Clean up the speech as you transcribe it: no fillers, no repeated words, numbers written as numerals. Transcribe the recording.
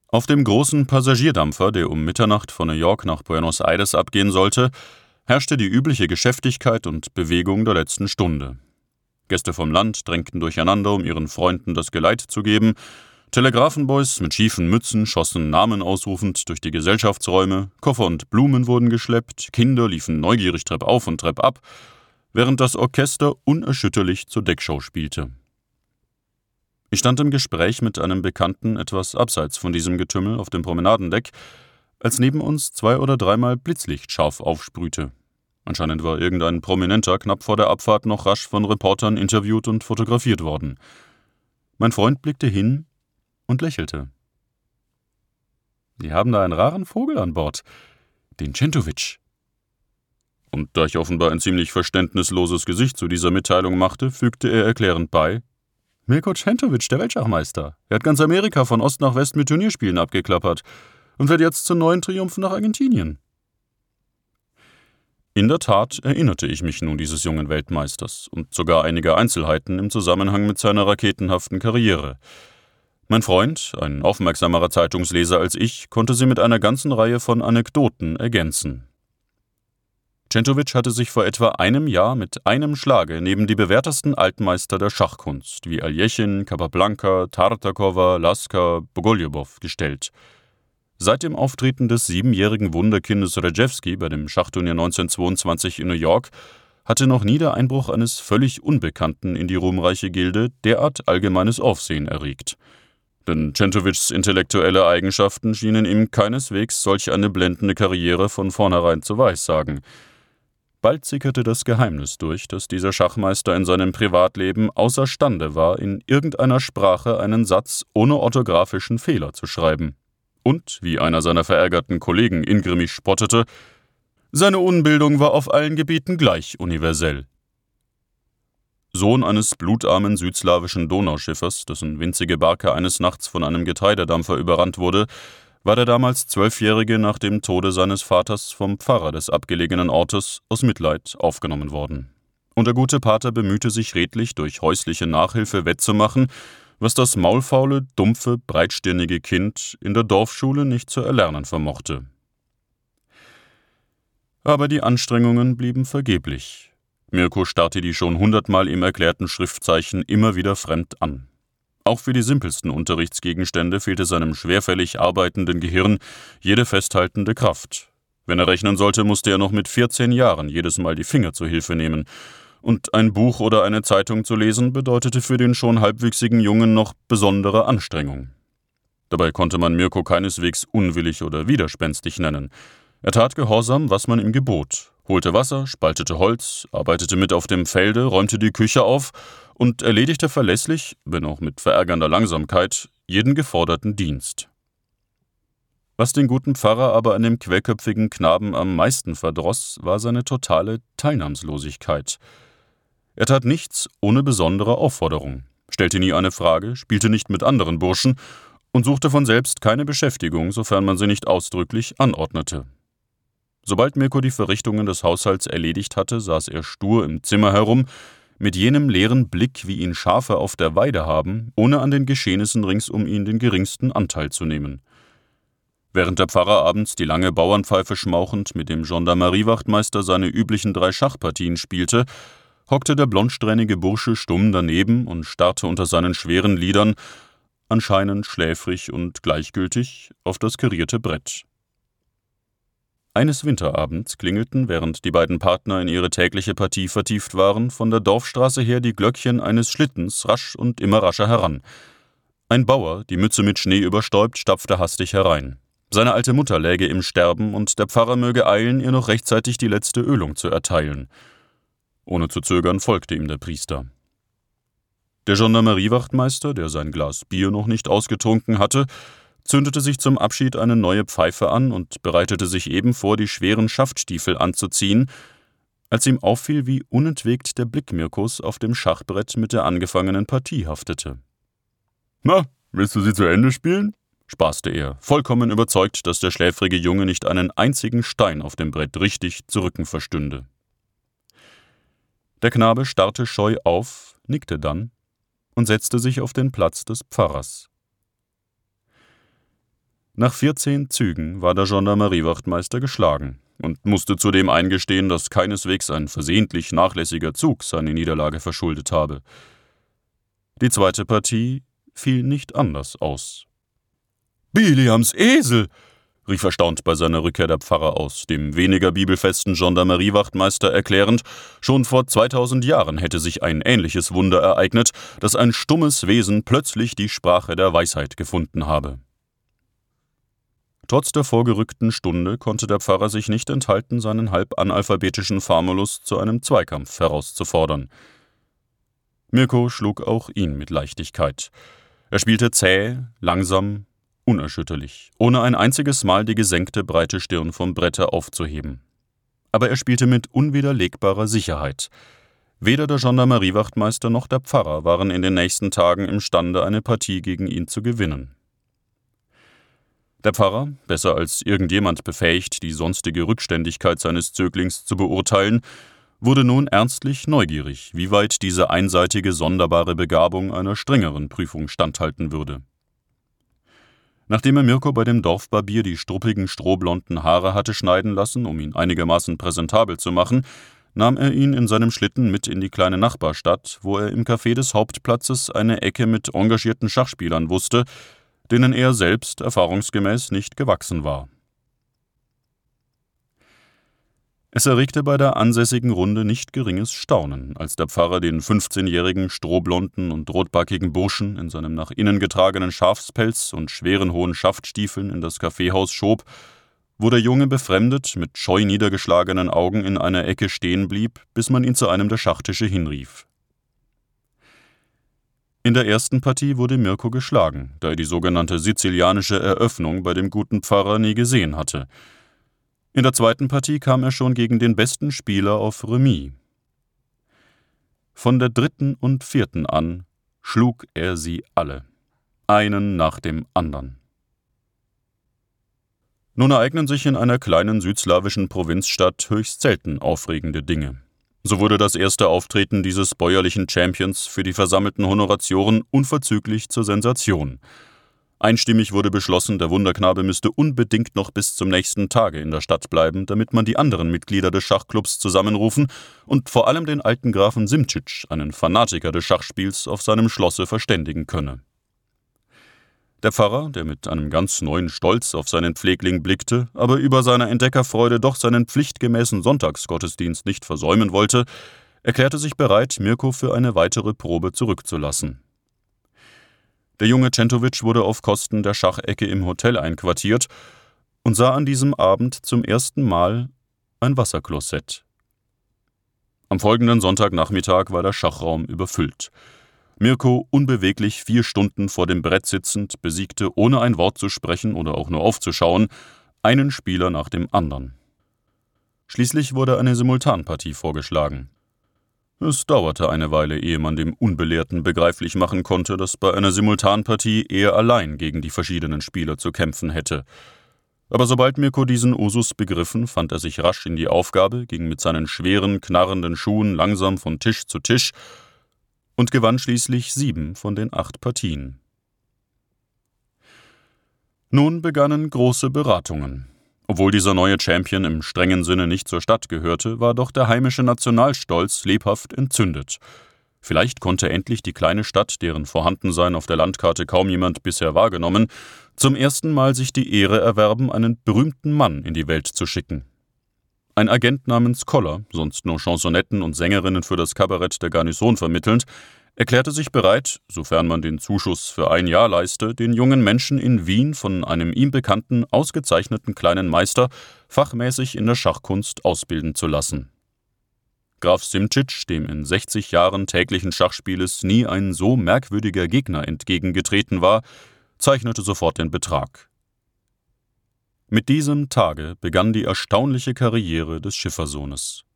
Auf dem großen Passagierdampfer, der um Mitternacht von New York nach Buenos Aires abgehen sollte, herrschte die übliche Geschäftigkeit und Bewegung der letzten Stunde. Gäste vom Land drängten durcheinander, um ihren Freunden das Geleit zu geben. Telegrafenboys mit schiefen Mützen schossen Namen ausrufend durch die Gesellschaftsräume, Koffer und Blumen wurden geschleppt, Kinder liefen neugierig treppauf und treppab, während das Orchester unerschütterlich zur Deckshow spielte. Ich stand im Gespräch mit einem Bekannten etwas abseits von diesem Getümmel auf dem Promenadendeck, als neben uns 2- oder 3-mal Blitzlicht scharf aufsprühte. Anscheinend war irgendein Prominenter knapp vor der Abfahrt noch rasch von Reportern interviewt und fotografiert worden. Mein Freund blickte hin und lächelte. »Sie haben da einen raren Vogel an Bord, den Centovic.« Und da ich offenbar ein ziemlich verständnisloses Gesicht zu dieser Mitteilung machte, fügte er erklärend bei: »Milko Centovic, der Weltschachmeister. Er hat ganz Amerika von Ost nach West mit Turnierspielen abgeklappert und wird jetzt zu neuen Triumphen nach Argentinien.« In der Tat erinnerte ich mich nun dieses jungen Weltmeisters und sogar einiger Einzelheiten im Zusammenhang mit seiner raketenhaften Karriere. Mein Freund, ein aufmerksamerer Zeitungsleser als ich, konnte sie mit einer ganzen Reihe von Anekdoten ergänzen. Centovic hatte sich vor etwa einem Jahr mit einem Schlage neben die bewährtesten Altmeister der Schachkunst wie Aljechin, Capablanca, Tartakowa, Lasker, Bogoljubow gestellt. Seit dem Auftreten des 7-jährigen Wunderkindes Rejewski bei dem Schachturnier 1922 in New York hatte noch nie der Einbruch eines völlig Unbekannten in die ruhmreiche Gilde derart allgemeines Aufsehen erregt. Denn Centovics intellektuelle Eigenschaften schienen ihm keineswegs solch eine blendende Karriere von vornherein zu weissagen. Bald sickerte das Geheimnis durch, dass dieser Schachmeister in seinem Privatleben außerstande war, in irgendeiner Sprache einen Satz ohne orthografischen Fehler zu schreiben. Und, wie einer seiner verärgerten Kollegen ingrimmig spottete, seine Unbildung war auf allen Gebieten gleich universell. Sohn eines blutarmen südslawischen Donauschiffers, dessen winzige Barke eines Nachts von einem Getreidedampfer überrannt wurde, war der damals 12-Jährige nach dem Tode seines Vaters vom Pfarrer des abgelegenen Ortes aus Mitleid aufgenommen worden. Und der gute Pater bemühte sich redlich, durch häusliche Nachhilfe wettzumachen, was das maulfaule, dumpfe, breitstirnige Kind in der Dorfschule nicht zu erlernen vermochte. Aber die Anstrengungen blieben vergeblich. Mirko starrte die schon 100-mal ihm erklärten Schriftzeichen immer wieder fremd an. Auch für die simpelsten Unterrichtsgegenstände fehlte seinem schwerfällig arbeitenden Gehirn jede festhaltende Kraft. Wenn er rechnen sollte, musste er noch mit 14 Jahren jedes Mal die Finger zur Hilfe nehmen. Und ein Buch oder eine Zeitung zu lesen, bedeutete für den schon halbwüchsigen Jungen noch besondere Anstrengung. Dabei konnte man Mirko keineswegs unwillig oder widerspenstig nennen. Er tat gehorsam, was man ihm gebot, holte Wasser, spaltete Holz, arbeitete mit auf dem Felde, räumte die Küche auf und erledigte verlässlich, wenn auch mit verärgernder Langsamkeit, jeden geforderten Dienst. Was den guten Pfarrer aber an dem querköpfigen Knaben am meisten verdross, war seine totale Teilnahmslosigkeit. Er tat nichts ohne besondere Aufforderung, stellte nie eine Frage, spielte nicht mit anderen Burschen und suchte von selbst keine Beschäftigung, sofern man sie nicht ausdrücklich anordnete. Sobald Mirko die Verrichtungen des Haushalts erledigt hatte, saß er stur im Zimmer herum, mit jenem leeren Blick, wie ihn Schafe auf der Weide haben, ohne an den Geschehnissen rings um ihn den geringsten Anteil zu nehmen. Während der Pfarrer abends die lange Bauernpfeife schmauchend mit dem Gendarmeriewachtmeister seine üblichen 3 Schachpartien spielte, hockte der blondsträhnige Bursche stumm daneben und starrte unter seinen schweren Lidern, anscheinend schläfrig und gleichgültig, auf das karierte Brett. Eines Winterabends klingelten, während die beiden Partner in ihre tägliche Partie vertieft waren, von der Dorfstraße her die Glöckchen eines Schlittens rasch und immer rascher heran. Ein Bauer, die Mütze mit Schnee überstäubt, stapfte hastig herein. Seine alte Mutter läge im Sterben und der Pfarrer möge eilen, ihr noch rechtzeitig die letzte Ölung zu erteilen. Ohne zu zögern folgte ihm der Priester. Der Gendarmeriewachtmeister, der sein Glas Bier noch nicht ausgetrunken hatte, zündete sich zum Abschied eine neue Pfeife an und bereitete sich eben vor, die schweren Schaftstiefel anzuziehen, als ihm auffiel, wie unentwegt der Blick Mirkos auf dem Schachbrett mit der angefangenen Partie haftete. »Na, willst du sie zu Ende spielen?« spaßte er, vollkommen überzeugt, dass der schläfrige Junge nicht einen einzigen Stein auf dem Brett richtig zu rücken verstünde. Der Knabe starrte scheu auf, nickte dann und setzte sich auf den Platz des Pfarrers. Nach 14 Zügen war der Gendarmeriewachtmeister geschlagen und musste zudem eingestehen, dass keineswegs ein versehentlich nachlässiger Zug seine Niederlage verschuldet habe. Die zweite Partie fiel nicht anders aus. »Biliams Esel«, rief erstaunt bei seiner Rückkehr der Pfarrer aus, dem weniger bibelfesten Gendarmeriewachtmeister erklärend, schon vor 2000 Jahren hätte sich ein ähnliches Wunder ereignet, dass ein stummes Wesen plötzlich die Sprache der Weisheit gefunden habe. Trotz der vorgerückten Stunde konnte der Pfarrer sich nicht enthalten, seinen halb analphabetischen Famulus zu einem Zweikampf herauszufordern. Mirko schlug auch ihn mit Leichtigkeit. Er spielte zäh, langsam, unerschütterlich, ohne ein einziges Mal die gesenkte breite Stirn vom Brette aufzuheben. Aber er spielte mit unwiderlegbarer Sicherheit. Weder der Gendarmeriewachtmeister noch der Pfarrer waren in den nächsten Tagen imstande, eine Partie gegen ihn zu gewinnen. Der Pfarrer, besser als irgendjemand befähigt, die sonstige Rückständigkeit seines Zöglings zu beurteilen, wurde nun ernstlich neugierig, wie weit diese einseitige, sonderbare Begabung einer strengeren Prüfung standhalten würde. Nachdem er Mirko bei dem Dorfbarbier die struppigen, strohblonden Haare hatte schneiden lassen, um ihn einigermaßen präsentabel zu machen, nahm er ihn in seinem Schlitten mit in die kleine Nachbarstadt, wo er im Café des Hauptplatzes eine Ecke mit engagierten Schachspielern wusste, denen er selbst erfahrungsgemäß nicht gewachsen war. Es erregte bei der ansässigen Runde nicht geringes Staunen, als der Pfarrer den 15-jährigen, strohblonden und rotbackigen Burschen in seinem nach innen getragenen Schafspelz und schweren hohen Schaftstiefeln in das Kaffeehaus schob, wo der Junge befremdet mit scheu niedergeschlagenen Augen in einer Ecke stehen blieb, bis man ihn zu einem der Schachtische hinrief. In der ersten Partie wurde Mirko geschlagen, da er die sogenannte sizilianische Eröffnung bei dem guten Pfarrer nie gesehen hatte. In der zweiten Partie kam er schon gegen den besten Spieler auf Remis. Von der dritten und vierten an schlug er sie alle, einen nach dem anderen. Nun ereignen sich in einer kleinen südslawischen Provinzstadt höchst selten aufregende Dinge. So wurde das erste Auftreten dieses bäuerlichen Champions für die versammelten Honoratioren unverzüglich zur Sensation. Einstimmig wurde beschlossen, der Wunderknabe müsste unbedingt noch bis zum nächsten Tage in der Stadt bleiben, damit man die anderen Mitglieder des Schachclubs zusammenrufen und vor allem den alten Grafen Simčič, einen Fanatiker des Schachspiels, auf seinem Schlosse verständigen könne. Der Pfarrer, der mit einem ganz neuen Stolz auf seinen Pflegling blickte, aber über seiner Entdeckerfreude doch seinen pflichtgemäßen Sonntagsgottesdienst nicht versäumen wollte, erklärte sich bereit, Mirko für eine weitere Probe zurückzulassen. Der junge Centovic wurde auf Kosten der Schachecke im Hotel einquartiert und sah an diesem Abend zum ersten Mal ein Wasserklosett. Am folgenden Sonntagnachmittag war der Schachraum überfüllt. Mirko, unbeweglich 4 Stunden vor dem Brett sitzend, besiegte, ohne ein Wort zu sprechen oder auch nur aufzuschauen, einen Spieler nach dem anderen. Schließlich wurde eine Simultanpartie vorgeschlagen. Es dauerte eine Weile, ehe man dem Unbelehrten begreiflich machen konnte, dass bei einer Simultanpartie er allein gegen die verschiedenen Spieler zu kämpfen hätte. Aber sobald Mirko diesen Usus begriffen, fand er sich rasch in die Aufgabe, ging mit seinen schweren, knarrenden Schuhen langsam von Tisch zu Tisch und gewann schließlich 7 von den 8 Partien. Nun begannen große Beratungen. Obwohl dieser neue Champion im strengen Sinne nicht zur Stadt gehörte, war doch der heimische Nationalstolz lebhaft entzündet. Vielleicht konnte endlich die kleine Stadt, deren Vorhandensein auf der Landkarte kaum jemand bisher wahrgenommen, zum ersten Mal sich die Ehre erwerben, einen berühmten Mann in die Welt zu schicken. Ein Agent namens Koller, sonst nur Chansonetten und Sängerinnen für das Kabarett der Garnison vermittelnd, erklärte sich bereit, sofern man den Zuschuss für 1 Jahr leiste, den jungen Menschen in Wien von einem ihm bekannten, ausgezeichneten kleinen Meister fachmäßig in der Schachkunst ausbilden zu lassen. Graf Simčič, dem in 60 Jahren täglichen Schachspieles nie ein so merkwürdiger Gegner entgegengetreten war, zeichnete sofort den Betrag. Mit diesem Tage begann die erstaunliche Karriere des Schiffersohnes.